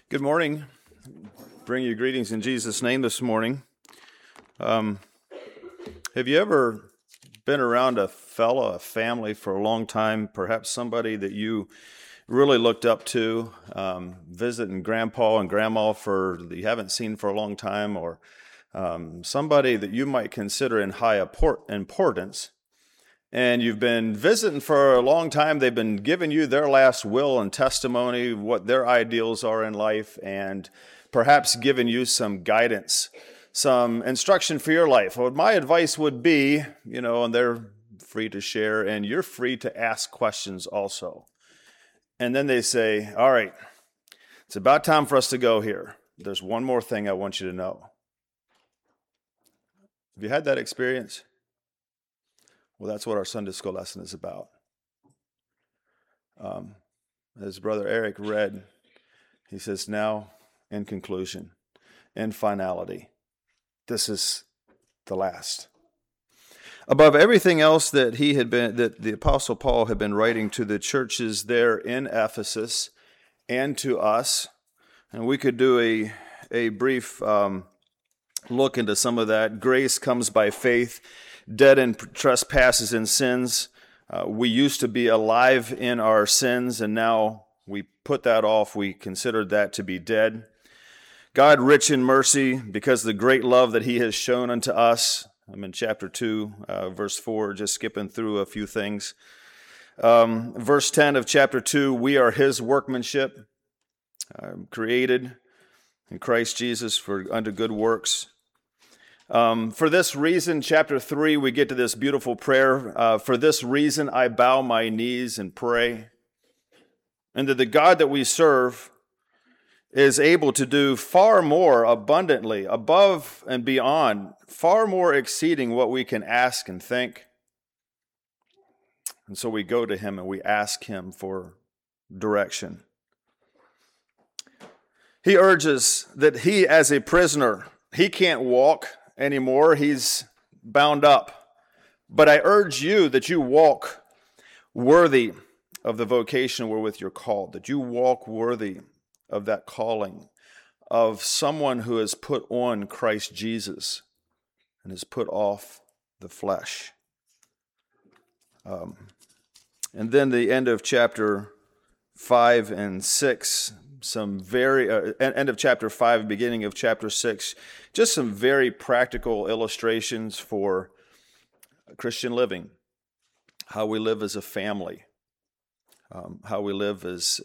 Good morning. Bring you greetings in Jesus' name this morning. Have you ever been around a family for a long time, perhaps somebody that you really looked up to, visiting grandpa and grandma that you haven't seen for a long time, or somebody that you might consider in high importance, and you've been visiting for a long time. They've been giving you their last will and testimony, what their ideals are in life, and perhaps giving you some guidance, some instruction for your life. What my advice would be, and they're free to share, and you're free to ask questions also. And then they say, all right, it's about time for us to go here. There's one more thing I want you to know. Have you had that experience? Well, that's what our Sunday school lesson is about. As Brother Eric read, he says, now, in conclusion, in finality, this is the last. Above everything else that the Apostle Paul had been writing to the churches there in Ephesus and to us, and we could do a brief look into some of that. Grace comes by faith. Dead in trespasses and sins. We used to be alive in our sins, and now we put that off. We considered that to be dead. God rich in mercy, because of the great love that he has shown unto us. I'm in chapter 2, verse 4, just skipping through a few things. Verse 10 of chapter 2, we are his workmanship, created in Christ Jesus unto good works. For this reason, chapter 3, we get to this beautiful prayer. For this reason, I bow my knees and pray. And that the God that we serve is able to do far more abundantly, above and beyond, far more exceeding what we can ask and think. And so we go to him and we ask him for direction. He urges that he, as a prisoner, he can't walk anymore. He's bound up. But I urge you that you walk worthy of the vocation wherewith you're called, that you walk worthy of that calling of someone who has put on Christ Jesus and has put off the flesh. And then the end of chapter 5 and 6, end of chapter 5, beginning of chapter 6, just some very practical illustrations for Christian living, how we live as a family, how we live as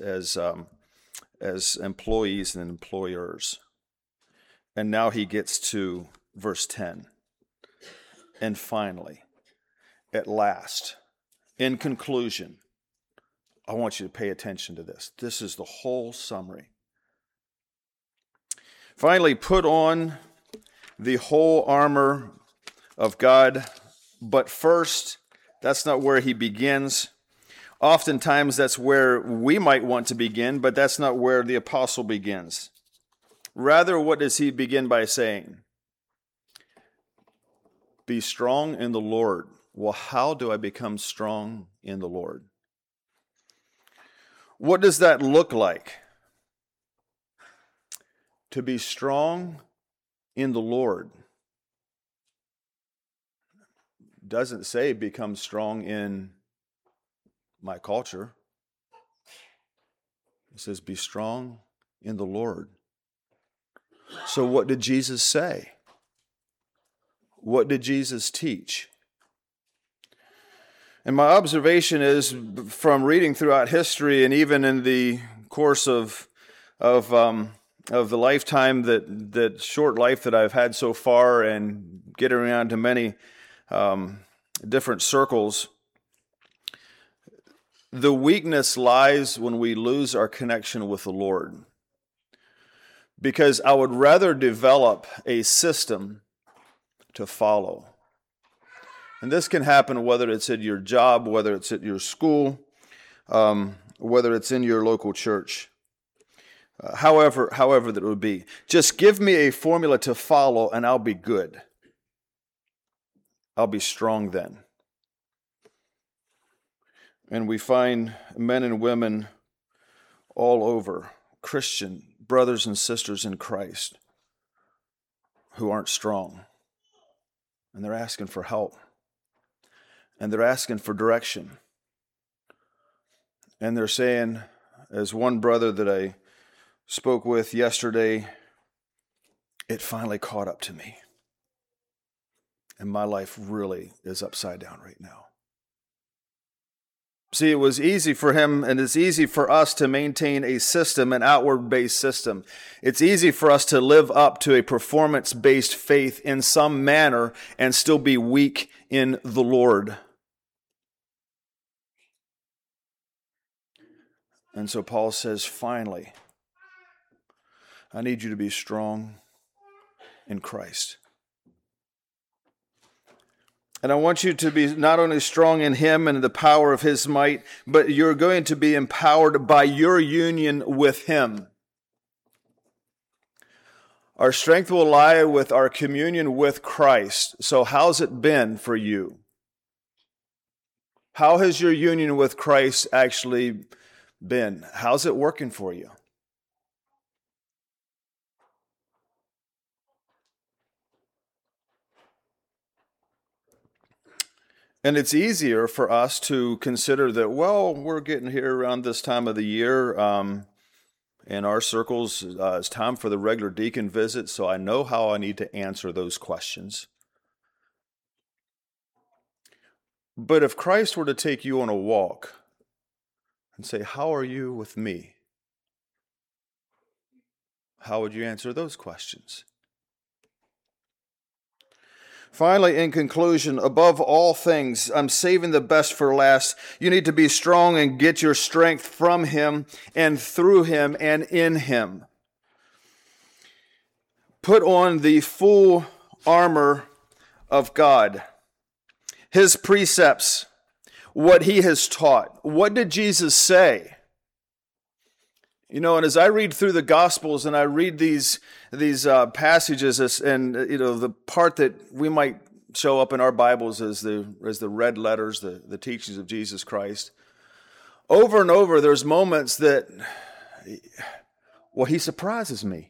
employees and employers. And now he gets to verse 10. And finally, at last, in conclusion, I want you to pay attention to this. This is the whole summary. Finally, put on the whole armor of God. But first, that's not where he begins. Oftentimes, that's where we might want to begin, but that's not where the apostle begins. Rather, what does he begin by saying? Be strong in the Lord. Well, how do I become strong in the Lord? What does that look like? To be strong in the Lord doesn't say become strong in my culture. It says be strong in the Lord. So what did Jesus say? What did Jesus teach? And my observation is, from reading throughout history and even in the course of the lifetime, that short life that I've had so far, and getting around to many different circles, the weakness lies when we lose our connection with the Lord. Because I would rather develop a system to follow. And this can happen whether it's at your job, whether it's at your school, whether it's in your local church. However that would be. Just give me a formula to follow and I'll be good. I'll be strong then. And we find men and women all over, Christian, brothers and sisters in Christ who aren't strong. And they're asking for help. And they're asking for direction. And they're saying, as one brother that I spoke with yesterday, it finally caught up to me. And my life really is upside down right now. See, it was easy for him, and it's easy for us to maintain a system, an outward-based system. It's easy for us to live up to a performance-based faith in some manner and still be weak in the Lord. And so Paul says, finally, I need you to be strong in Christ. And I want you to be not only strong in Him and the power of His might, but you're going to be empowered by your union with Him. Our strength will lie with our communion with Christ. So how's it been for you? How has your union with Christ actually been? How's it working for you? And it's easier for us to consider that, well, we're getting here around this time of the year. In our circles, it's time for the regular deacon visit, so I know how I need to answer those questions. But if Christ were to take you on a walk and say, how are you with me? How would you answer those questions? Finally, in conclusion, above all things, I'm saving the best for last. You need to be strong and get your strength from Him and through Him and in Him. Put on the full armor of God, His precepts, what He has taught. What did Jesus say? You know, and as I read through the Gospels and I read these passages, and the part that we might show up in our Bibles as the red letters, the teachings of Jesus Christ, over and over, there's moments that, well, He surprises me.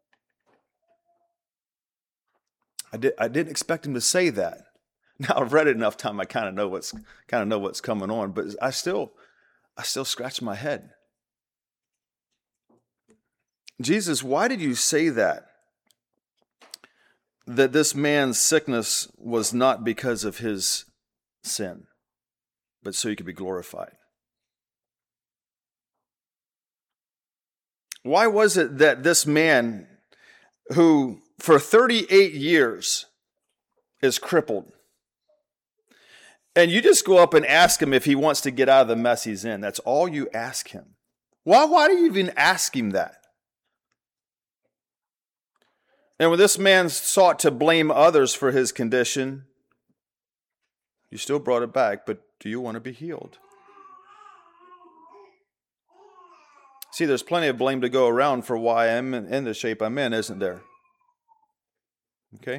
I didn't expect Him to say that. Now I've read it enough time, I kind of know what's coming on, but I still scratch my head. Jesus, why did you say that? That this man's sickness was not because of his sin, but so He could be glorified. Why was it that this man, who for 38 years is crippled, and you just go up and ask him if he wants to get out of the mess he's in? That's all you ask him. Why do you even ask him that? And when this man sought to blame others for his condition, you still brought it back, but do you want to be healed? See, there's plenty of blame to go around for why I'm in the shape I'm in, isn't there? Okay?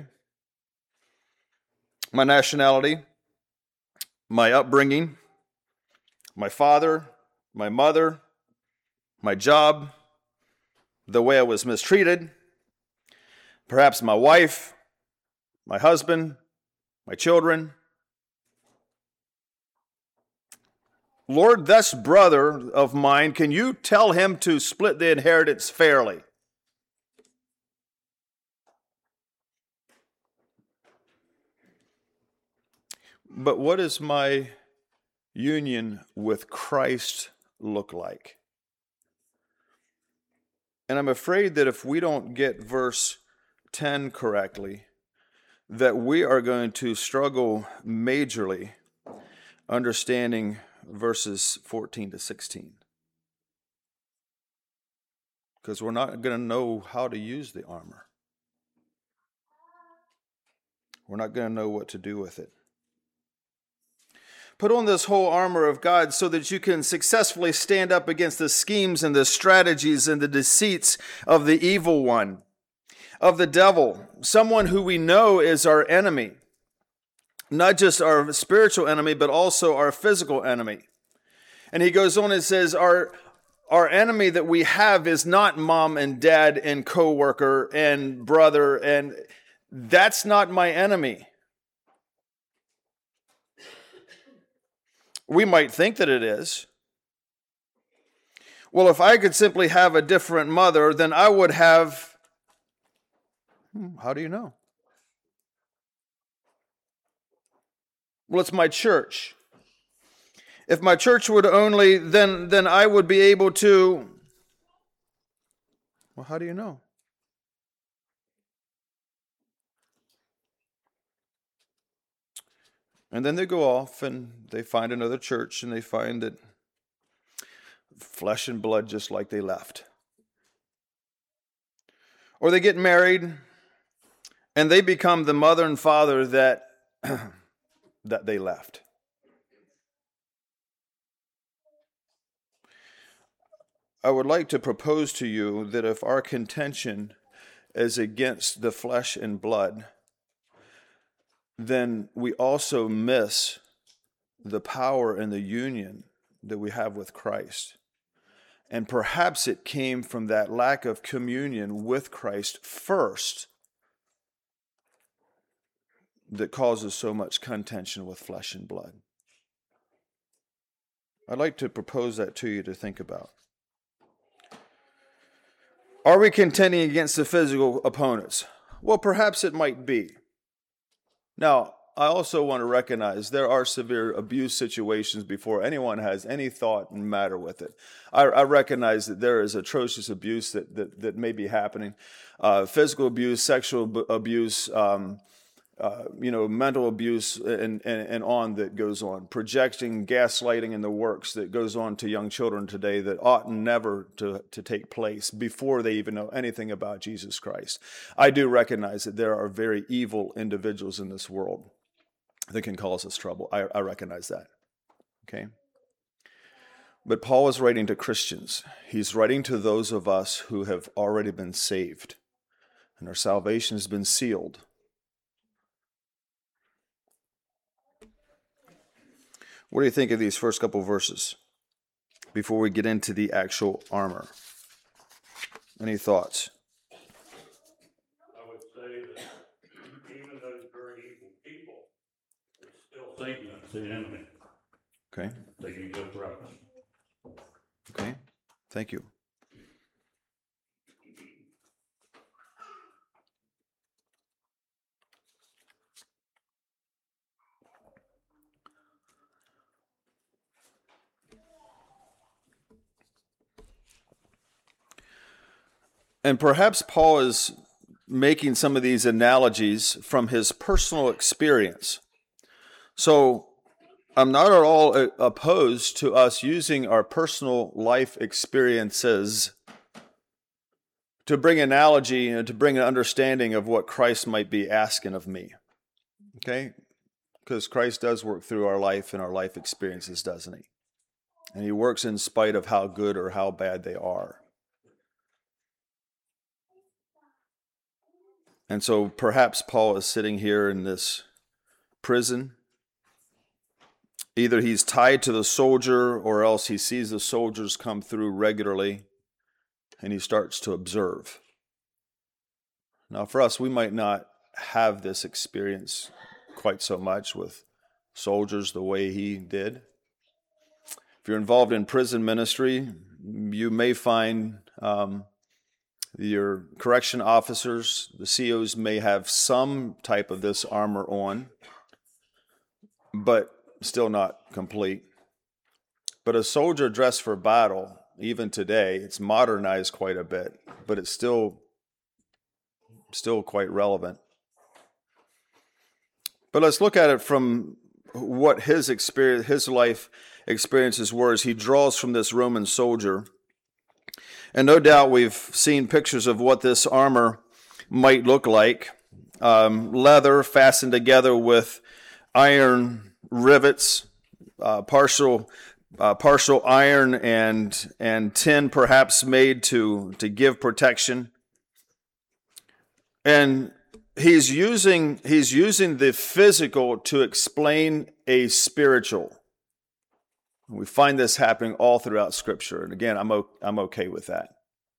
My nationality, my upbringing, my father, my mother, my job, the way I was mistreated, perhaps my wife, my husband, my children. Lord, this brother of mine, can you tell him to split the inheritance fairly? But what does my union with Christ look like? And I'm afraid that if we don't get verse 10 correctly, that we are going to struggle majorly understanding verses 14 to 16. Because we're not going to know how to use the armor. We're not going to know what to do with it. Put on this whole armor of God so that you can successfully stand up against the schemes and the strategies and the deceits of the evil one, of the devil, someone who we know is our enemy. Not just our spiritual enemy, but also our physical enemy. And he goes on and says, our our enemy that we have is not mom and dad and coworker and brother, and that's not my enemy. We might think that it is. Well, if I could simply have a different mother, then I would have... How do you know? Well, it's my church. If my church would only, then I would be able to... Well, how do you know? And then they go off and they find another church and they find that flesh and blood just like they left. Or they get married and they become the mother and father that they left. I would like to propose to you that if our contention is against the flesh and blood, then we also miss the power and the union that we have with Christ. And perhaps it came from that lack of communion with Christ first that causes so much contention with flesh and blood. I'd like to propose that to you to think about. Are we contending against the physical opponents? Well, perhaps it might be. Now, I also want to recognize there are severe abuse situations before anyone has any thought and matter with it. I recognize that there is atrocious abuse that may be happening. Physical abuse, sexual abuse, mental abuse and on that goes on. Projecting, gaslighting in the works that goes on to young children today that ought never to take place before they even know anything about Jesus Christ. I do recognize that there are very evil individuals in this world that can cause us trouble. I recognize that. Okay? But Paul is writing to Christians. He's writing to those of us who have already been saved and our salvation has been sealed. What do you think of these first couple verses before we get into the actual armor? Any thoughts? I would say that even those very evil people, it's still Satan, it's the enemy. Okay. They can go for us. Okay. Thank you. And perhaps Paul is making some of these analogies from his personal experience. So I'm not at all opposed to us using our personal life experiences to bring analogy and to bring an understanding of what Christ might be asking of me. Okay? Because Christ does work through our life and our life experiences, doesn't he? And he works in spite of how good or how bad they are. And so perhaps Paul is sitting here in this prison. Either he's tied to the soldier or else he sees the soldiers come through regularly and he starts to observe. Now for us, we might not have this experience quite so much with soldiers the way he did. If you're involved in prison ministry, you may find your correction officers, the COs may have some type of this armor on, but still not complete. But a soldier dressed for battle, even today, it's modernized quite a bit, but it's still quite relevant. But let's look at it from what his experience, his life experiences were as he draws from this Roman soldier. And no doubt we've seen pictures of what this armor might look like. Leather fastened together with iron rivets, partial iron and tin perhaps made to give protection. And he's using the physical to explain a spiritual. We find this happening all throughout Scripture. And again, I'm okay with that.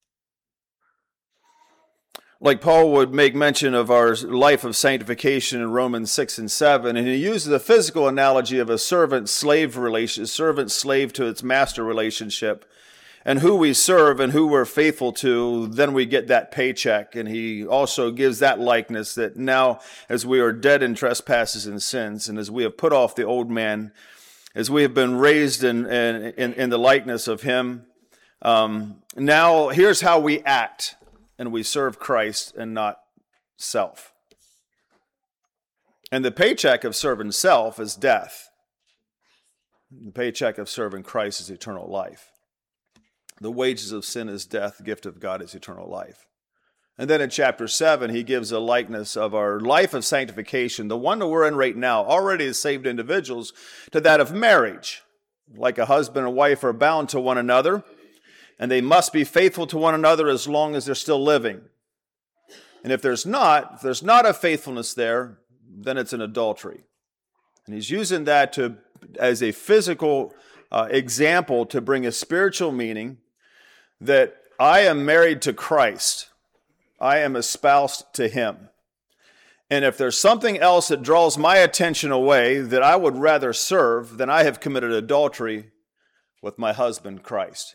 Like Paul would make mention of our life of sanctification in Romans 6 and 7, and he uses the physical analogy of a servant-slave to its master relationship, and who we serve and who we're faithful to, then we get that paycheck. And he also gives that likeness that now, as we are dead in trespasses and sins, and as we have put off the old man, as we have been raised in the likeness of him, now here's how we act. And we serve Christ and not self. And the paycheck of serving self is death. The paycheck of serving Christ is eternal life. The wages of sin is death. The gift of God is eternal life. And then in chapter 7, he gives a likeness of our life of sanctification, the one that we're in right now, already as saved individuals, to that of marriage. Like a husband and wife are bound to one another, and they must be faithful to one another as long as they're still living. And if there's not a faithfulness there, then it's an adultery. And he's using that as a physical example to bring a spiritual meaning that I am married to Christ. I am espoused to him. And if there's something else that draws my attention away that I would rather serve, then I have committed adultery with my husband, Christ.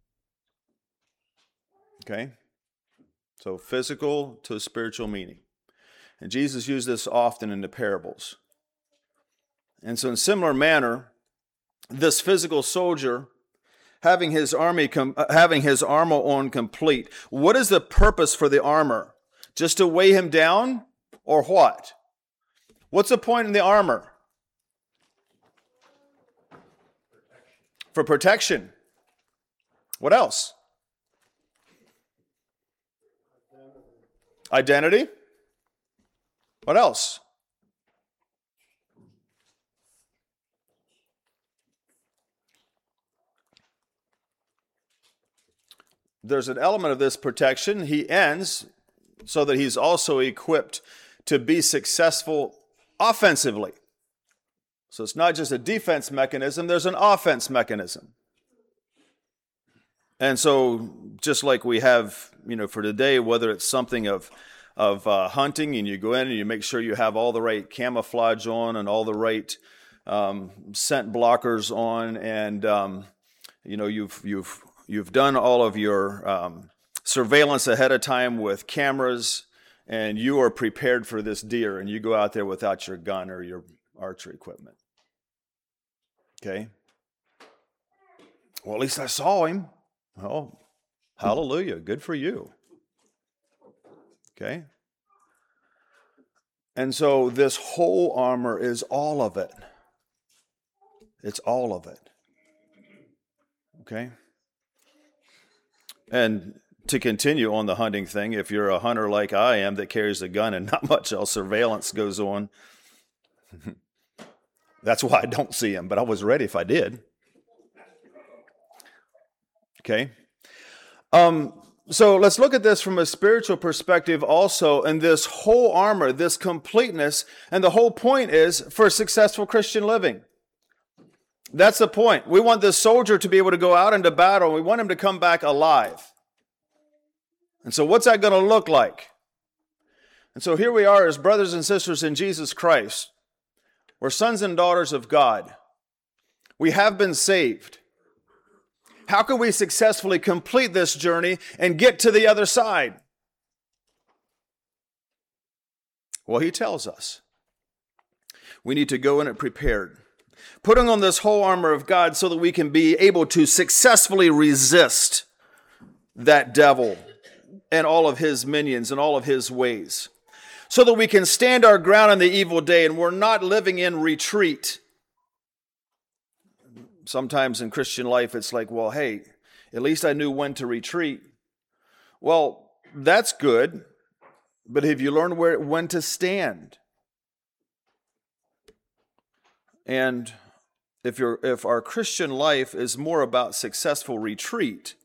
Okay? So physical to spiritual meaning. And Jesus used this often in the parables. And so in similar manner, this physical soldier having his armor on complete, what is the purpose for the armor? Just to weigh him down, or what? What's the point in the armor? For protection. What else? Identity. What else? There's an element of this protection. He ends so that he's also equipped to be successful offensively. So it's not just a defense mechanism, there's an offense mechanism. And so just like we have, for today, whether it's something of hunting and you go in and you make sure you have all the right camouflage on and all the right scent blockers on, and you've done all of your surveillance ahead of time with cameras, and you are prepared for this deer, and you go out there without your gun or your archery equipment. Okay? Well, at least I saw him. Oh, hallelujah. Good for you. Okay? And so this whole armor is all of it. It's all of it. Okay? And to continue on the hunting thing, if you're a hunter like I am that carries a gun and not much else surveillance goes on, that's why I don't see him, but I was ready if I did. Okay? So let's look at this from a spiritual perspective also, and this whole armor, this completeness, and the whole point is for successful Christian living. That's the point. We want this soldier to be able to go out into battle, and we want him to come back alive. And so what's that going to look like? And so here we are as brothers and sisters in Jesus Christ. We're sons and daughters of God. We have been saved. How can we successfully complete this journey and get to the other side? Well, he tells us we need to go in it prepared, putting on this whole armor of God so that we can be able to successfully resist that devil and all of his minions and all of his ways, so that we can stand our ground in the evil day and we're not living in retreat. Sometimes in Christian life, it's like, well, hey, at least I knew when to retreat. Well, that's good, but have you learned when to stand? And if our Christian life is more about successful retreat,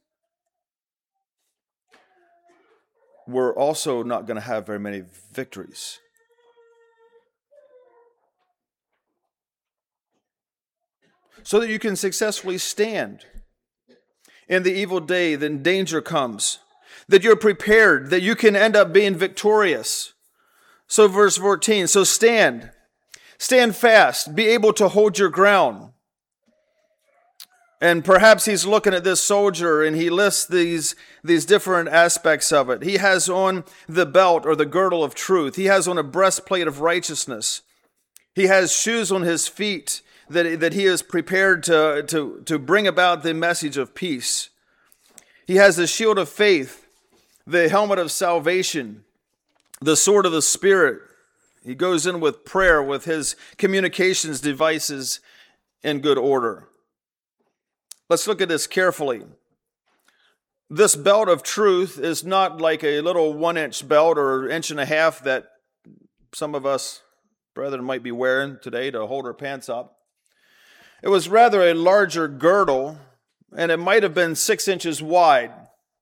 we're also not going to have very many victories. so that you can successfully stand in the evil day, then danger comes, that you're prepared, that you can end up being victorious. So verse 14, so stand fast, be able to hold your ground. And perhaps he's looking at this soldier and he lists these different aspects of it. He has on the belt or the girdle of truth. He has on a breastplate of righteousness. He has shoes on his feet that he is prepared to bring about the message of peace. He has the shield of faith, the helmet of salvation, the sword of the Spirit. He goes in with prayer, with his communications devices in good order. Let's look at this carefully. This belt of truth is not like a little 1-inch belt or 1.5 inch that some of us brethren might be wearing today to hold our pants up. It was rather a larger girdle, and it might have been 6 inches wide.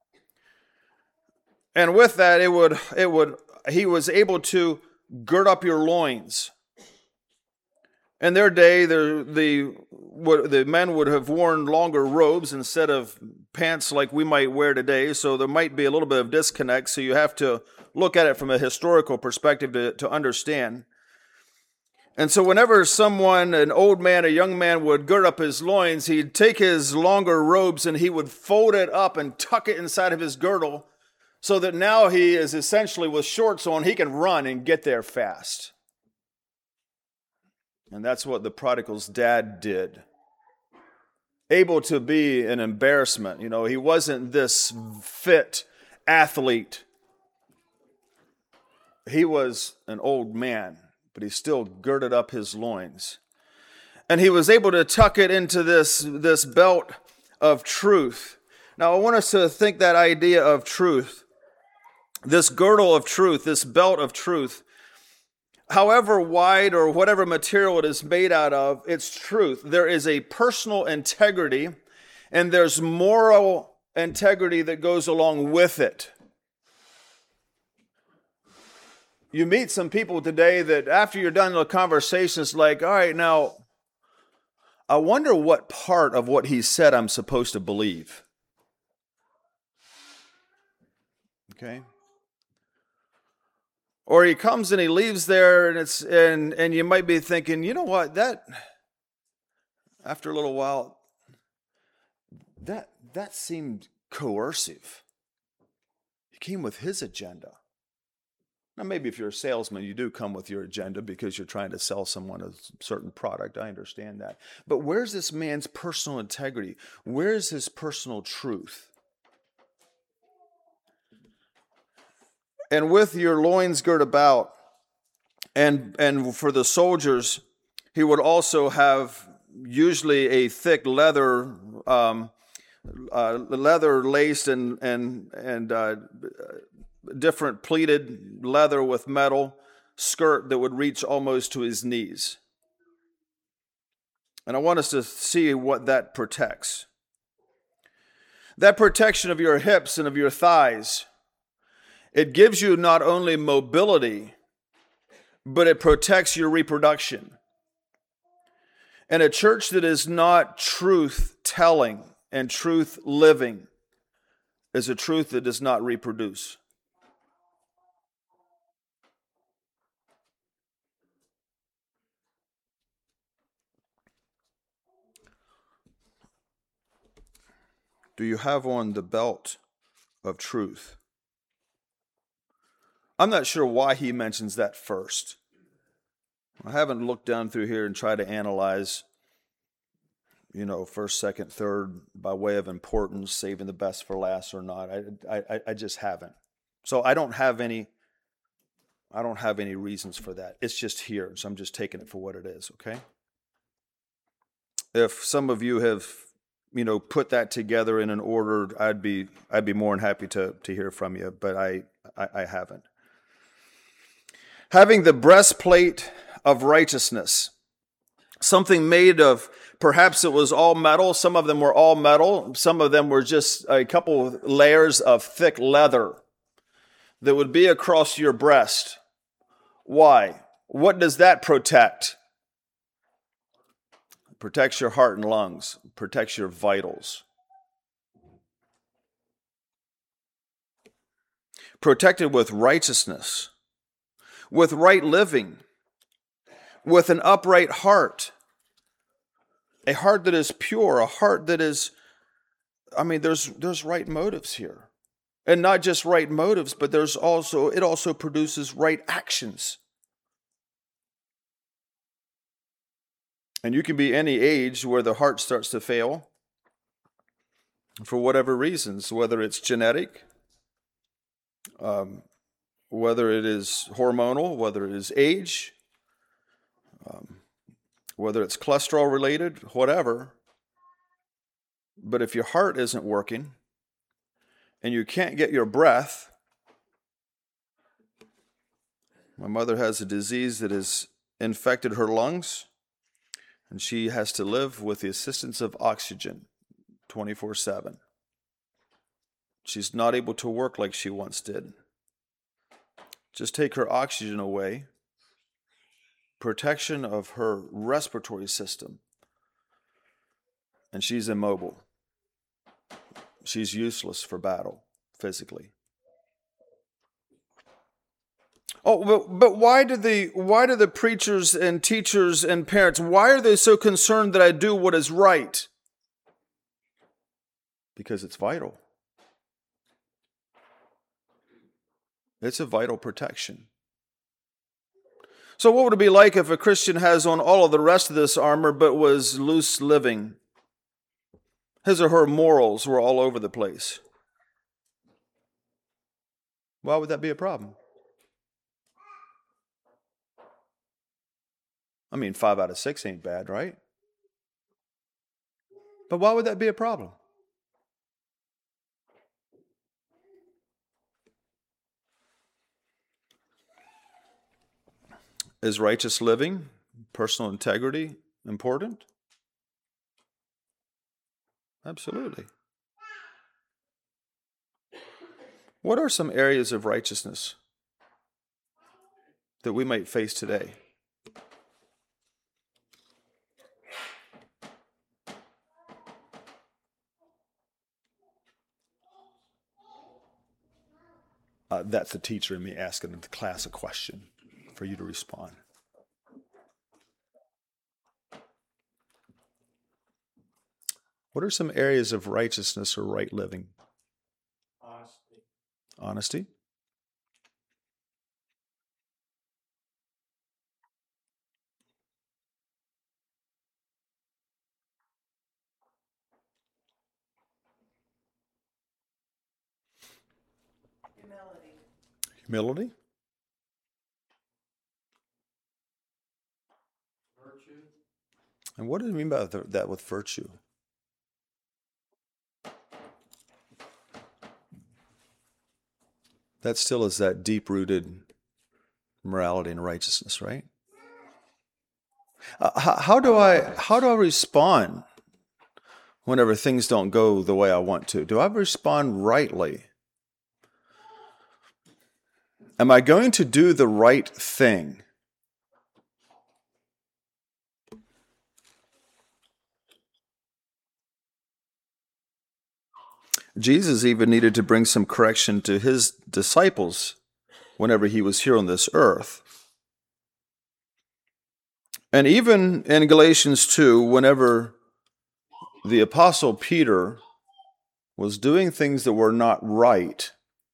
And with that, he was able to gird up your loins. In their day, the men would have worn longer robes instead of pants like we might wear today, so there might be a little bit of disconnect, so you have to look at it from a historical perspective to understand. And so whenever someone, an old man, a young man, would gird up his loins, he'd take his longer robes and he would fold it up and tuck it inside of his girdle so that now he is essentially with shorts on, he can run and get there fast. And that's what the prodigal's dad did. Able to be an embarrassment. He wasn't this fit athlete. He was an old man, but he still girded up his loins. And he was able to tuck it into this belt of truth. Now, I want us to think that idea of truth, this girdle of truth, this belt of truth, however wide or whatever material it is made out of, it's truth. There is a personal integrity and there's moral integrity that goes along with it. You meet some people today that after you're done the conversation, it's like, all right, now, I wonder what part of what he said I'm supposed to believe. Okay? Or he comes and he leaves there and you might be thinking, you know what, that, after a little while, that seemed coercive. He came with his agenda. Now, maybe if you're a salesman, you do come with your agenda because you're trying to sell someone a certain product. I understand that. But where's this man's personal integrity? Where's his personal truth? And with your loins girt about, and for the soldiers, he would also have usually a thick leather laced and different pleated leather with metal skirt that would reach almost to his knees. And I want us to see what that protects. That protection of your hips and of your thighs, it gives you not only mobility, but it protects your reproduction. And a church that is not truth-telling and truth-living is a truth that does not reproduce. Do you have on the belt of truth? I'm not sure why he mentions that first. I haven't looked down through here and tried to analyze, first, second, third, by way of importance, saving the best for last or not. I just haven't. So I don't have any reasons for that. It's just here, so I'm just taking it for what it is, okay? If some of you have, put that together in an order, I'd be more than happy to hear from you, but I haven't. Having the breastplate of righteousness, something made of, perhaps it was all metal. Some of them were all metal. Some of them were just a couple layers of thick leather that would be across your breast. Why? What does that protect? protects your heart and lungs, protects your vitals. Protected with righteousness, with right living, with an upright heart, a heart that is pure, a heart that is, there's right motives here. And not just right motives, but it also produces right actions. And you can be any age where the heart starts to fail for whatever reasons, whether it's genetic, whether it is hormonal, whether it is age, whether it's cholesterol related, whatever. But if your heart isn't working and you can't get your breath, my mother has a disease that has infected her lungs, and she has to live with the assistance of oxygen 24/7. She's not able to work like she once did. Just take her oxygen away, protection of her respiratory system, and she's immobile. She's useless for battle physically. Oh, but why do the preachers and teachers and parents, why are they so concerned that I do what is right? Because it's vital. It's a vital protection. So what would it be like if a Christian has on all of the rest of this armor but was loose living? His or her morals were all over the place. Why would that be a problem? 5 out of 6 ain't bad, right? But why would that be a problem? Is righteous living, personal integrity important? Absolutely. What are some areas of righteousness that we might face today? That's the teacher in me asking the class a question for you to respond. What are some areas of righteousness or right living? Honesty? Humility? Virtue. And what do you mean by that with virtue? That still is that deep-rooted morality and righteousness, right? How do I respond whenever things don't go the way I want to? Do I respond rightly? Am I going to do the right thing? Jesus even needed to bring some correction to his disciples whenever he was here on this earth. And even in Galatians 2, whenever the Apostle Peter was doing things that were not right,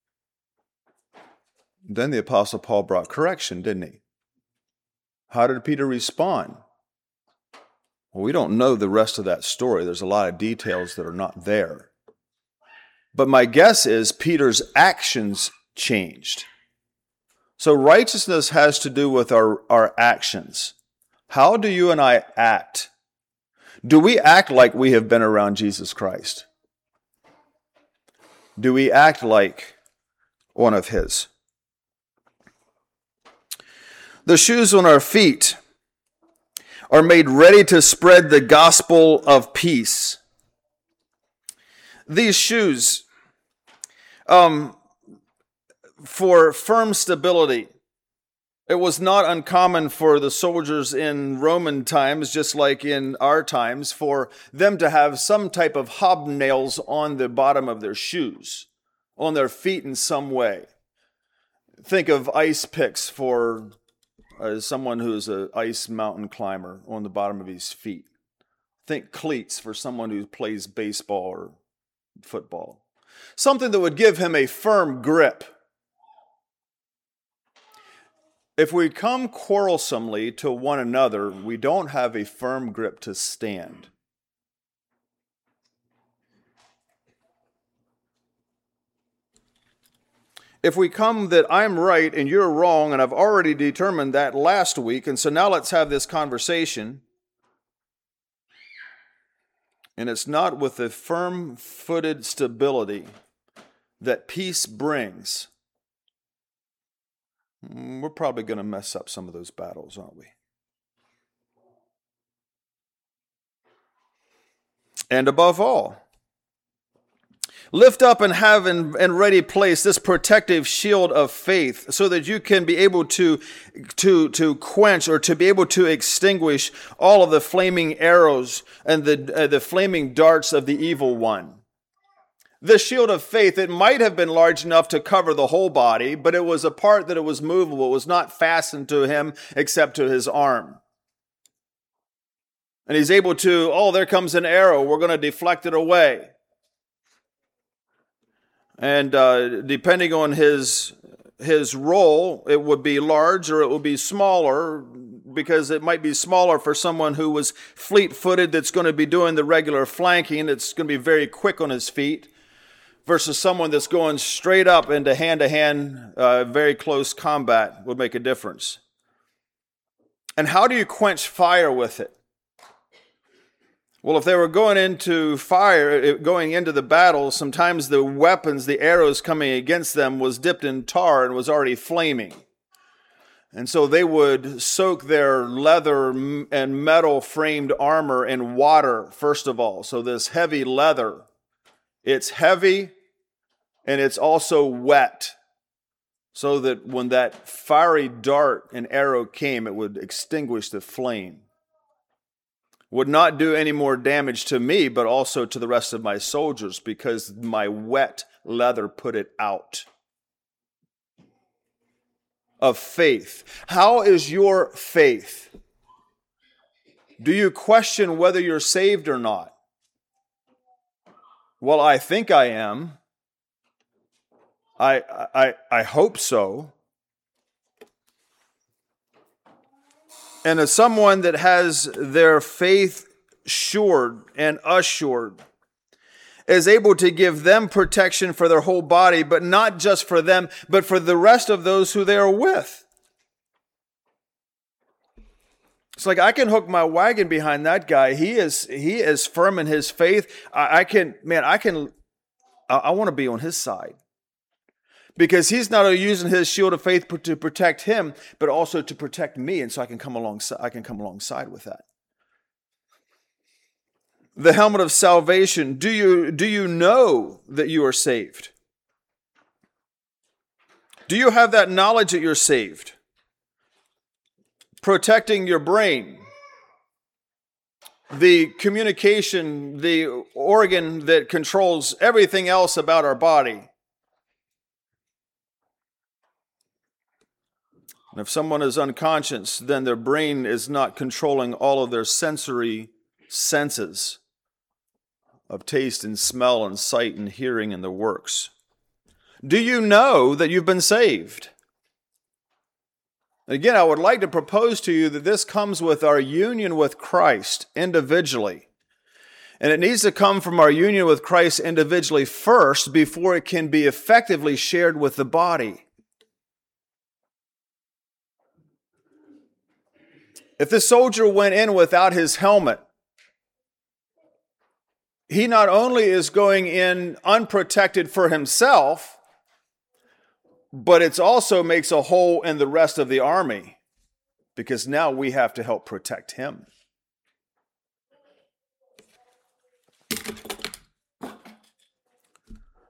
then the Apostle Paul brought correction, didn't he? How did Peter respond? Well, we don't know the rest of that story. There's a lot of details that are not there. But my guess is Peter's actions changed. So righteousness has to do with our actions. How do you and I act? Do we act like we have been around Jesus Christ? Do we act like one of his? The shoes on our feet are made ready to spread the gospel of peace. These shoes, for firm stability, It was not uncommon for the soldiers in Roman times, just like in our times, for them to have some type of hobnails on the bottom of their shoes, on their feet in some way. Think of ice picks for someone who's an ice mountain climber on the bottom of his feet. Think cleats for someone who plays baseball or football. Something that would give him a firm grip. If we come quarrelsomely to one another, we don't have a firm grip to stand. If we come that I'm right and you're wrong, and I've already determined that last week, and so now let's have this conversation, and it's not with the firm-footed stability that peace brings, we're probably going to mess up some of those battles, aren't we? And above all, lift up and have in ready place this protective shield of faith so that you can be able to quench or to be able to extinguish all of the flaming arrows and the flaming darts of the evil one. The shield of faith, it might have been large enough to cover the whole body, but it was a part that it was movable. It was not fastened to him except to his arm. And he's able to, there comes an arrow. We're going to deflect it away. And depending on his role, it would be large or it would be smaller, because it might be smaller for someone who was fleet-footed that's going to be doing the regular flanking. It's going to be very quick on his feet, versus someone that's going straight up into hand-to-hand, very close combat would make a difference. And how do you quench fire with it? Well, if they were going into fire, going into the battle, sometimes the weapons, the arrows coming against them was dipped in tar and was already flaming. And so they would soak their leather and metal framed armor in water, first of all. So this heavy leather, it's heavy and it's also wet, so that when that fiery dart and arrow came, it would extinguish the flame. Would not do any more damage to me, but also to the rest of my soldiers, because my wet leather put it out. Of faith. How is your faith? Do you question whether you're saved or not? Well, I think I am. I hope so. And as someone that has their faith assured and assured, is able to give them protection for their whole body, but not just for them, but for the rest of those who they are with. It's like I can hook my wagon behind that guy. He is firm in his faith. I want to be on his side. Because he's not only using his shield of faith to protect him, but also to protect me, and so I can come alongside with that. The helmet of salvation. Do you know that you are saved? Do you have that knowledge that you're saved? Protecting your brain, the communication, the organ that controls everything else about our body. And if someone is unconscious, then their brain is not controlling all of their sensory senses of taste and smell and sight and hearing and the works. Do you know that you've been saved? Again, I would like to propose to you that this comes with our union with Christ individually. And it needs to come from our union with Christ individually first before it can be effectively shared with the body. If the soldier went in without his helmet, he not only is going in unprotected for himself, but it also makes a hole in the rest of the army, because now we have to help protect him.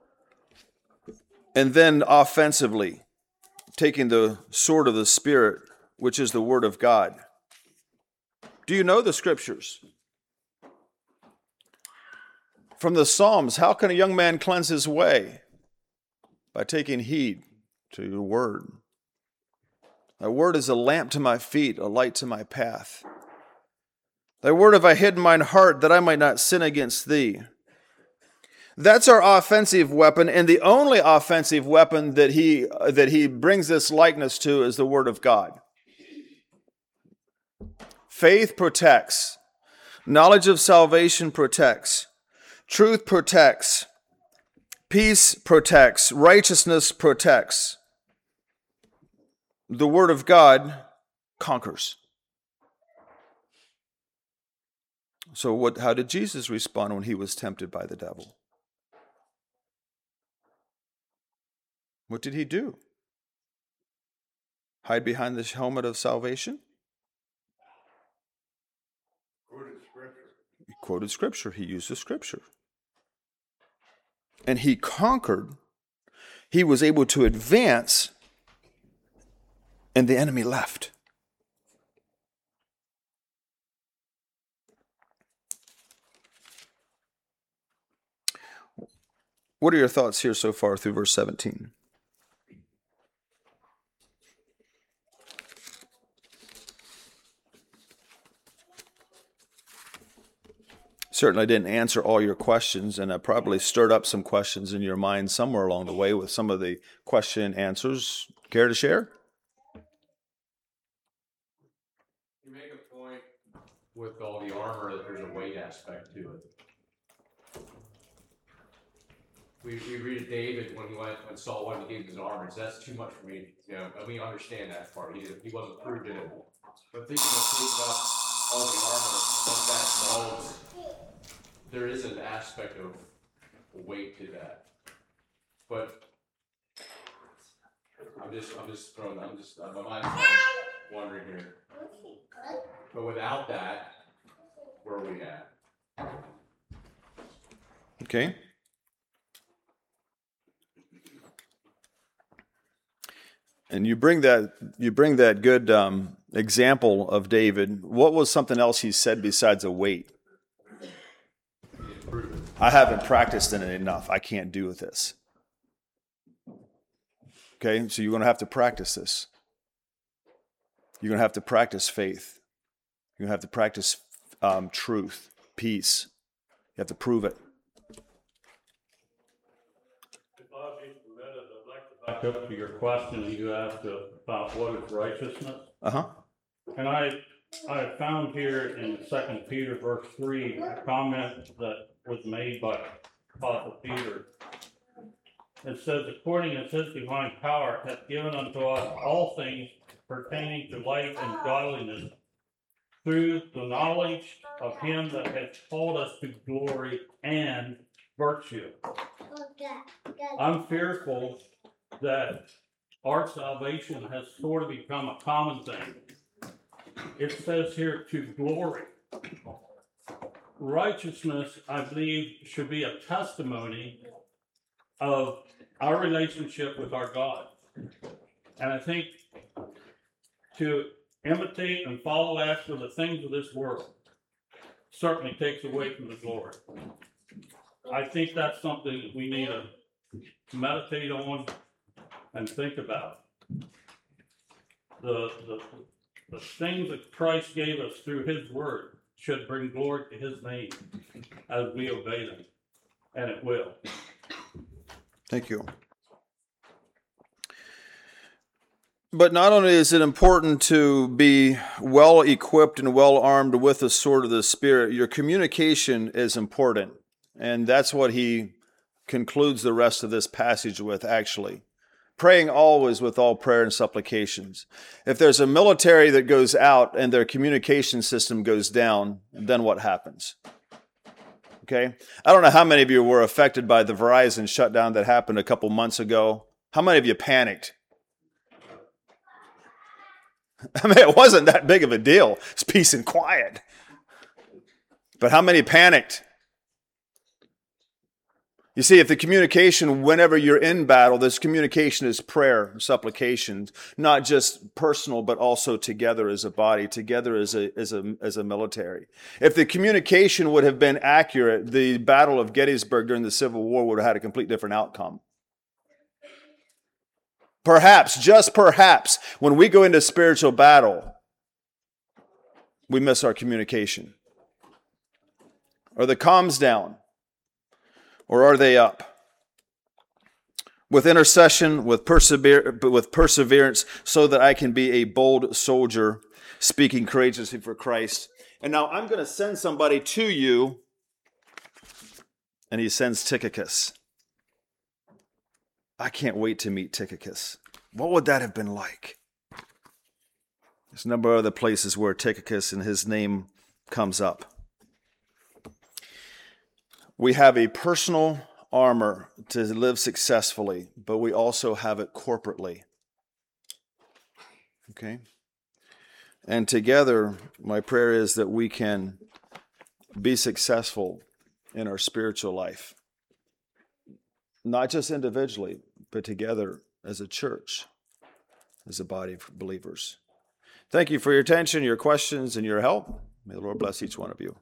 And then offensively, taking the sword of the Spirit, which is the Word of God. Do you know the Scriptures? From the Psalms, how can a young man cleanse his way? By taking heed to your Word. Thy Word is a lamp to my feet, a light to my path. Thy Word have I hid in mine heart, that I might not sin against thee. That's our offensive weapon, and the only offensive weapon that he brings this likeness to is the Word of God. Faith protects. Knowledge of salvation protects. Truth protects. Peace protects. Righteousness protects. The Word of God conquers. So how did Jesus respond when he was tempted by the devil? What did he do? Hide behind the helmet of salvation? He quoted Scripture. He used the Scripture. And he conquered. He was able to advance, and the enemy left. What are your thoughts here so far through verse 17? Certainly didn't answer all your questions, and I probably stirred up some questions in your mind somewhere along the way with some of the question answers. Care to share? You make a point with all the armor that there's a weight aspect to it. We read of David when Saul wanted to give his armor. So that's too much for me. And we understand that part. He wasn't proved in it. But thinking about all the armor, what that involves, there is an aspect of weight to that. But my mind's wandering here. But without that, where are we at? Okay. And you bring that good example of David. What was something else he said besides a weight? I haven't practiced in it enough. I can't do with this. Okay, so you're going to have to practice this. You're going to have to practice faith. You're going to have to practice truth, peace. You have to prove it. If I'll be permitted, I'd like to back up to your question you asked about what is righteousness. And I found here in 2 Peter verse 3 a comment that was made by Apostle Peter. It says, according as his divine power hath given unto us all things pertaining to life and godliness, through the knowledge of him that hath called us to glory and virtue. I'm fearful that our salvation has sort of become a common thing. It says here to glory. Righteousness, I believe, should be a testimony of our relationship with our God. And I think to imitate and follow after the things of this world certainly takes away from the glory. I think that's something that we need to meditate on and think about. The things that Christ gave us through his word should bring glory to his name as we obey them. And it will. Thank you. But not only is it important to be well equipped and well armed with the sword of the Spirit, your communication is important. And that's what he concludes the rest of this passage with, actually. Praying always with all prayer and supplications. If there's a military that goes out and their communication system goes down, then what happens? Okay? I don't know how many of you were affected by the Verizon shutdown that happened a couple months ago. How many of you panicked? I mean, it wasn't that big of a deal. It's peace and quiet. But how many panicked? You see, if the communication, whenever you're in battle, this communication is prayer, supplication, not just personal, but also together as a body, together as a military. If the communication would have been accurate, the Battle of Gettysburg during the Civil War would have had a complete different outcome. Perhaps, just perhaps, when we go into spiritual battle, we miss our communication. Are the comms down? Or are they up? With intercession, with perseverance, so that I can be a bold soldier, speaking courageously for Christ. And now I'm going to send somebody to you, and he sends Tychicus. I can't wait to meet Tychicus. What would that have been like? There's a number of other places where Tychicus and his name comes up. We have a personal armor to live successfully, but we also have it corporately. Okay? And together, my prayer is that we can be successful in our spiritual life. Not just individually, but together as a church, as a body of believers. Thank you for your attention, your questions, and your help. May the Lord bless each one of you.